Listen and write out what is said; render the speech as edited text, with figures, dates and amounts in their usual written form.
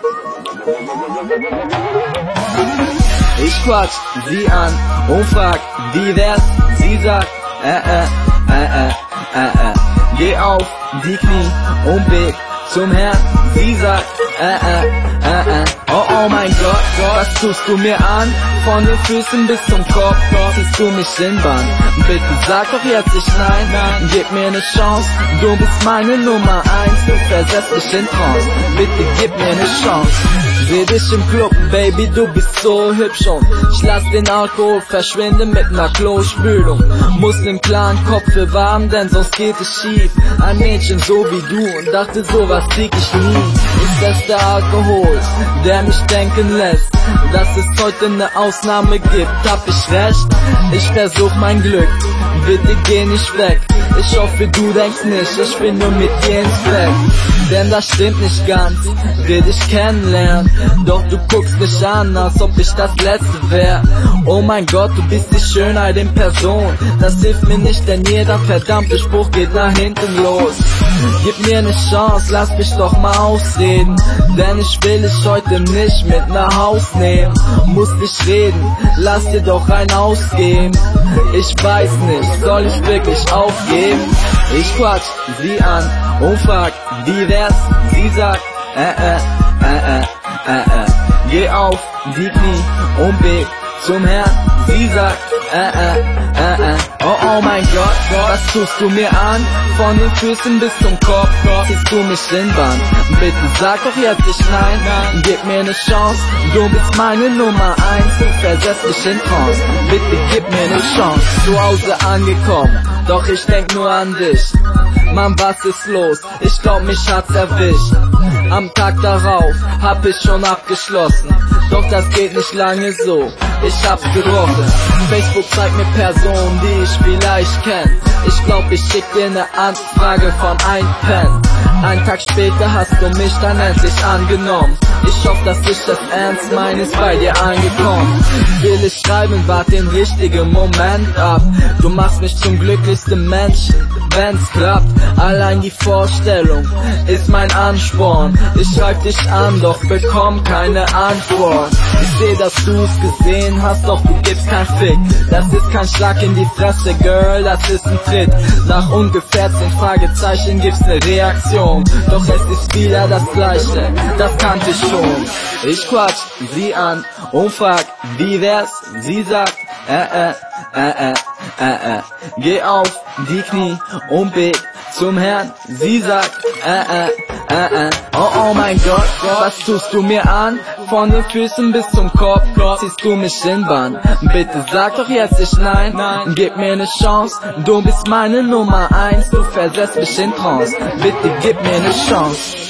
Ich quatsch sie an und frag, wie wär's? Sie sagt, Geh auf die Knie und beg zum Herrn. Sie sagt, oh mein Gott, was tust du mir an? Von den Füßen bis zum Kopf, ziehst du mich in Bann. Bitte sag doch jetzt nicht nein, gib mir ne Chance. Du bist meine Nummer 1, du versetzt mich in Trance. Bitte gib mir ne Chance. Seh dich im Club, Baby, du bist so hübsch und ich lass den Alkohol verschwinden mit ner Klospülung. Muss den klaren Kopf bewahren, denn sonst geht es schief. Ein Mädchen so wie du und dachte, sowas krieg ich nie. Ist das der Alkohol, der mich denken lässt, dass es heute ne Ausnahme gibt? Hab ich recht? Ich versuch mein Glück, bitte geh nicht weg. Ich hoffe, du denkst nicht, ich bin nur mit dir ins Bett. Denn das stimmt nicht ganz, will dich kennenlernen, doch du guckst mich an, als ob ich das Letzte wär. Oh mein Gott, du bist die Schönheit in Person. Das hilft mir nicht, denn jeder verdammte Spruch geht nach hinten los. Gib mir ne Chance, lass mich doch mal ausreden, denn ich will dich heute nicht mit nach Haus nehmen. Muss nicht reden, lass dir doch ein ausgehen. Ich weiß nicht, soll ich wirklich aufgeben? Ich quatsch sie an und frag, wie wär's? Sie sagt, Geh auf die Knie und beg zum Herrn. Sie sagt, oh mein Gott, was tust du mir an? Von den Füßen bis zum Kopf, ziehst du mich in Bann. Bitte sag doch jetzt nicht nein, gib mir ne Chance. Du bist meine Nummer 1, du versetzt mich in Trance. Bitte gib mir ne Chance. Zu Hause angekommen, doch ich denk nur an dich. Mann, was ist los? Ich glaub, mich hat's erwischt. Am Tag darauf hab ich schon abgeschlossen, doch das geht nicht lange so. Ich hab's gerochen. Facebook zeigt mir Personen, die ich vielleicht kenn. Ich glaub, ich schick dir ne Anfrage von ein Pen. Ein Tag später hast du mich dann endlich angenommen. Ich hoffe, dass ich das ernst meine, ist bei dir angekommen. Will ich schreiben, wart den richtigen Moment ab. Du machst mich zum glücklichsten Menschen, wenn's klappt. Allein die Vorstellung ist mein Ansporn. Ich schreib dich an, doch bekomm keine Antwort. Ich seh, dass du's gesehen hast, doch du gibst kein Fick. Das ist kein Schlag in die Fresse, Girl, das ist ein Tritt. Nach ungefähr 10 Fragezeichen gibt's ne Reaktion, doch es ist wieder das Gleiche, das kannte ich schon. Ich quatsch sie an und frag, wie wär's? Sie sagt, Geh auf die Knie und beg zum Herrn. Sie sagt, oh mein Gott, was tust du mir an? Von den Füßen bis zum Kopf, ziehst du mich in Bann. Bitte sag doch jetzt nicht nein, gib mir ne Chance. Du bist meine Nummer 1, du versetzt mich in Trance. Bitte gib mir ne Chance.